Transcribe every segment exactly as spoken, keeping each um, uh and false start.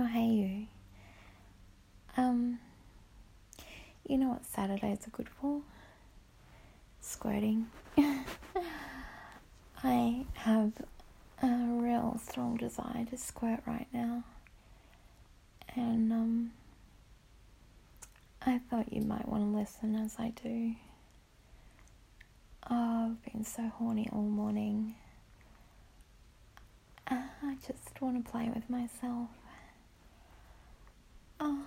Oh, hey you. Um, you know what Saturdays are good for? Squirting. I have a real strong desire to squirt right now. And, um, I thought you might want to listen as I do. Oh, I've been so horny all morning. Uh, I just want to play with myself. Oh,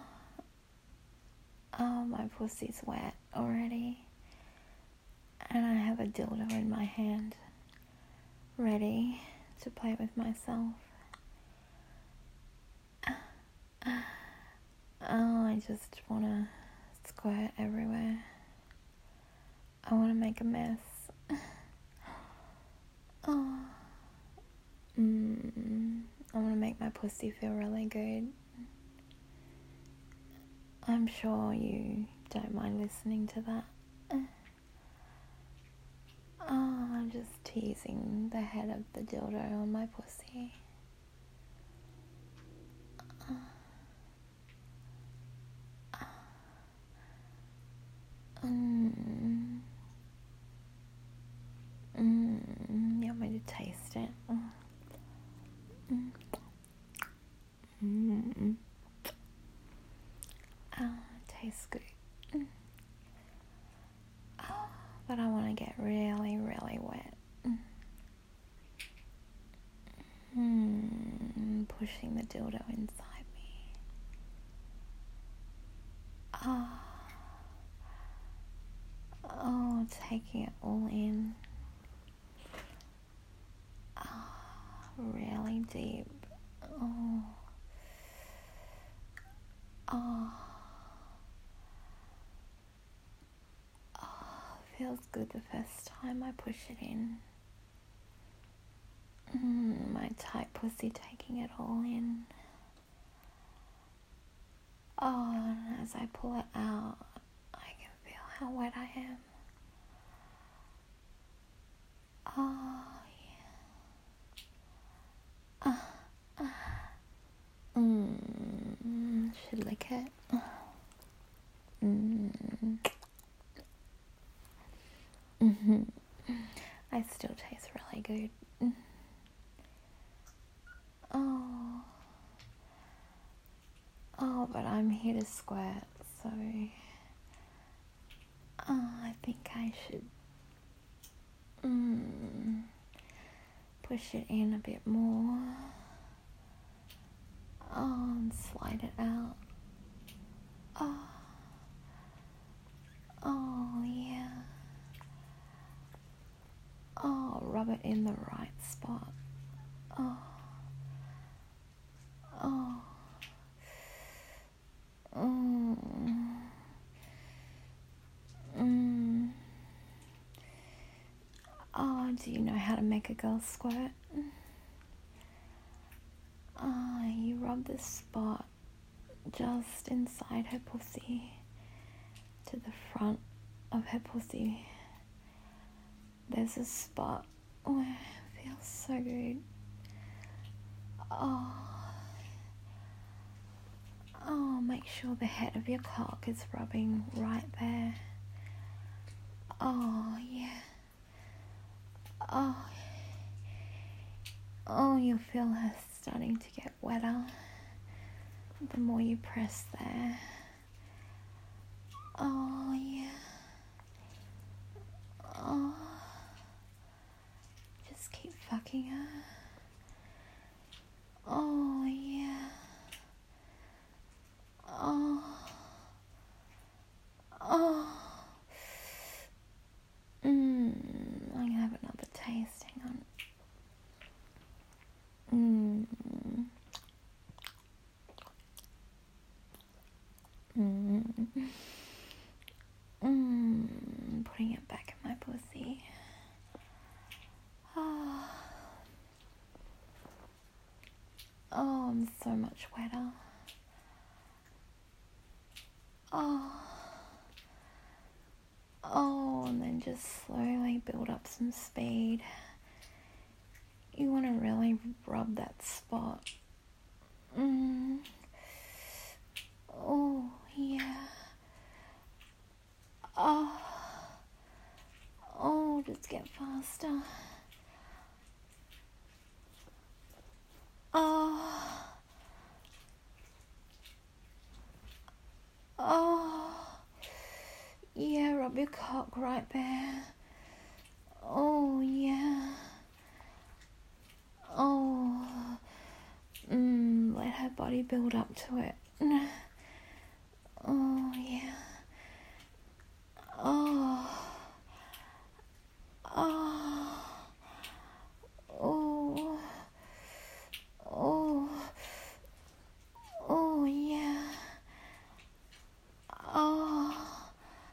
oh, my pussy's wet already. And I have a dildo in my hand, ready to play with myself. Oh, I just want to squirt everywhere. I want to make a mess. Oh. Mm, I want to make my pussy feel really good. I'm sure you don't mind listening to that. Oh, I'm just teasing the head of the dildo on my pussy. Mm. Mm. You want me to taste it? Mm. Mm. Oh, it tastes good. Mm. Oh, but I want to get really, really wet. Mm. Pushing the dildo inside me. Oh. Oh, taking it all in. Oh, really deep. Oh. Oh. Oh, feels good the first time I push it in. Mm, my tight pussy taking it all in. Oh, and as I pull it out, I can feel how wet I am. Oh, yeah. Uh, uh. Mm, should lick it. Mm. Mm-hmm. I still taste really good. Oh. Oh, but I'm here to squirt, so oh, I think I should mm, push it in a bit more. Oh, and slide it out. Oh. Oh, yeah. Oh, rub it in the right spot. Oh. Oh. Mm. Mm. Oh, do you know how to make a girl squirt? Oh, you rub this spot just inside her pussy to the front of her pussy. There's a spot where it feels so good. Oh. Oh, make sure the head of your cock is rubbing right there. Oh, yeah. Oh. Oh, you'll feel her starting to get wetter the more you press there. Oh, yeah. Oh. Just keep fucking her. Oh, yeah. Oh. Oh. Mmm. I'm gonna have another taste. Hang on. Mmm. Mmm. Mmm. Putting it back in my pussy. Oh. Oh, I'm so much wetter. Oh. Oh, and then just slowly build up some speed. You want to really rub that spot. Mm. let's get faster. Oh. Oh. Yeah, rub your cock right there. Oh, yeah. Oh. Mm, let her body build up to it. Oh, yeah. Oh. Oh. Oh. Oh. Oh, yeah. Oh.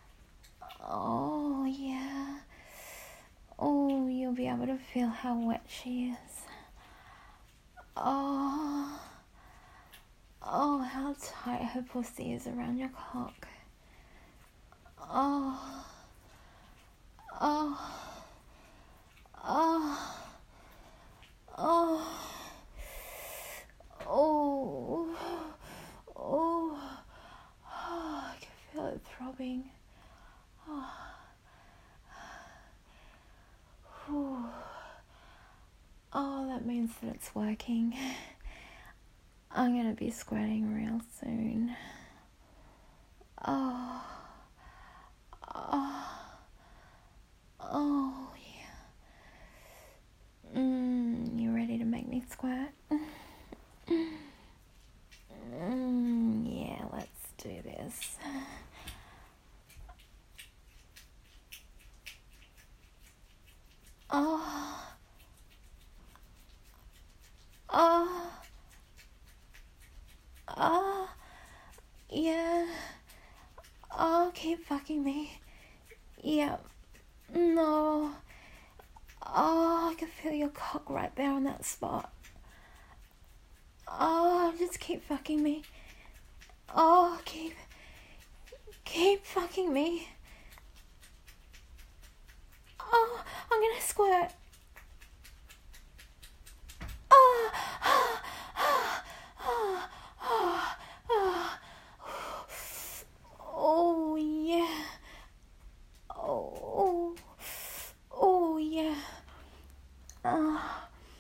Oh, yeah. Oh, you'll be able to feel how wet she is. Oh. Oh, how tight her pussy is around your cock. Oh. Oh. Oh. Oh. Oh. Oh. Oh. I can feel it throbbing. Oh. Whew. Oh, that means that it's working. I'm gonna be squirting real soon. Oh. Oh. Oh, yeah. Mm, you ready to make me squirt? Mm, yeah, let's do this. Oh. Oh. Oh. Yeah. Oh, keep fucking me. Yeah. No. Oh, I can feel your cock right there on that spot. Oh, just keep fucking me. Oh, keep, keep fucking me. Oh, I'm gonna squirt. Oh, oh, oh, oh, oh, oh. Oh, yeah. Oh, oh, yeah. Oh.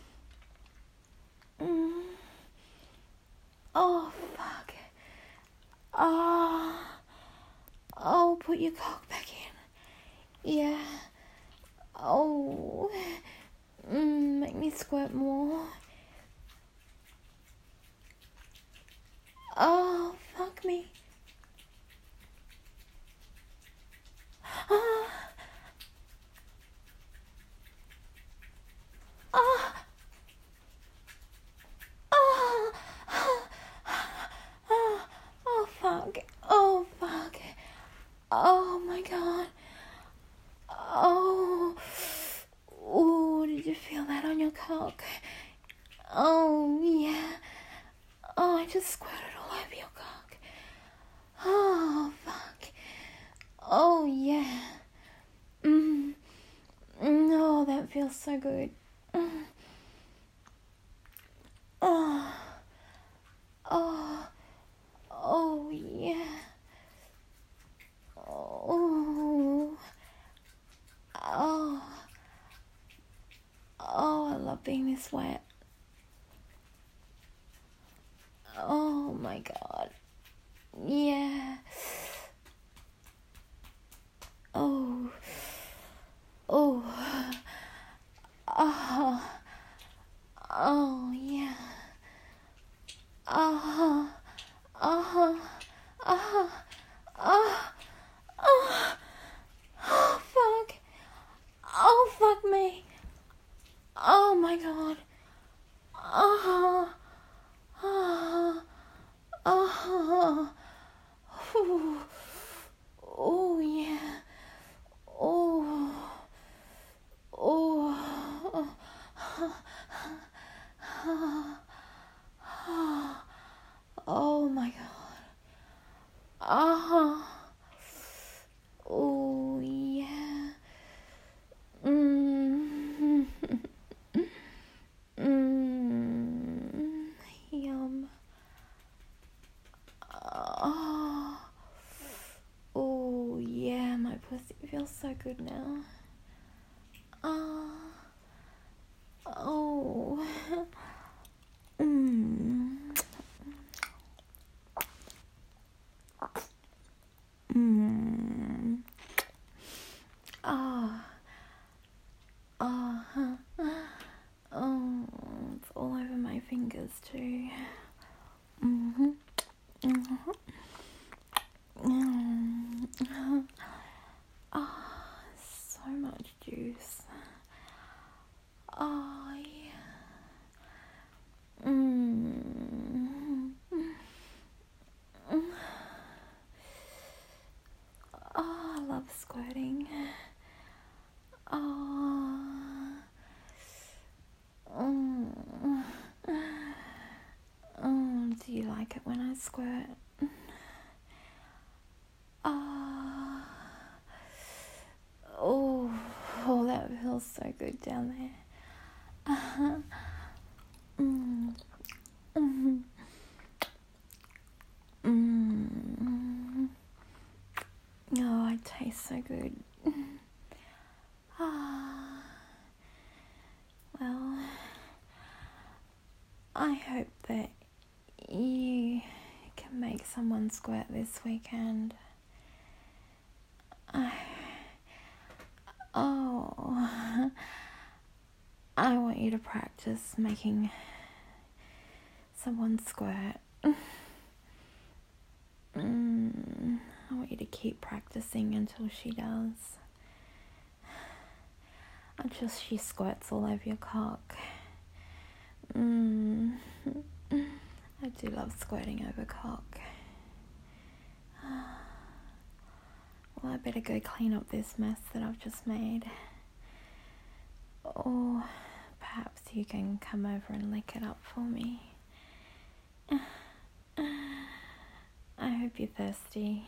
Mm. Oh, fuck. Oh. Oh, put your cock back in. Yeah. Oh. Mm, make me squirt more. Oh, fuck me. Oh. Oh. Oh. Oh. Oh, fuck. Oh, fuck. Oh, my God. Oh. Oh, did you feel that on your cock? Oh, yeah. Oh, I just squirted all over your cock. Oh, fuck. Oh, yeah. Mm. Oh, that feels so good. Mm. Oh. Oh. Oh, yeah. Oh. Oh. Oh, I love being this wet. Oh, my God. Yeah. Oh. Oh. Oh. Oh, yeah. Oh. Oh. Oh. Oh. Oh. Oh, fuck. Oh, fuck me. Oh, my God. Oh. Oh. Oh. Ooh. Oh, yeah. Oh. Oh. Oh, my God. Oh. Oh, yeah. Mm. Mm. Yum. Oh. Oh, yeah, my pussy feels so good now. Do you like it when I squirt? Ah. Oh, oh, that feels so good down there. Uh-huh. Mm. Mm. Mm. Oh, it tastes so good. Ah. Well, I hope that you can make someone squirt this weekend. I, oh, I want you to practice making someone squirt. Mm, I want you to keep practicing until she does. Until she squirts all over your cock. Mm. I do love squirting over cock. Well, I better go clean up this mess that I've just made. Or perhaps you can come over and lick it up for me. I hope you're thirsty.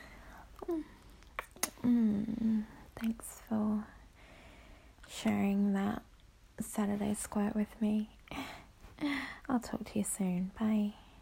Mm, thanks for sharing that Saturday squirt with me. I'll talk to you soon. Bye.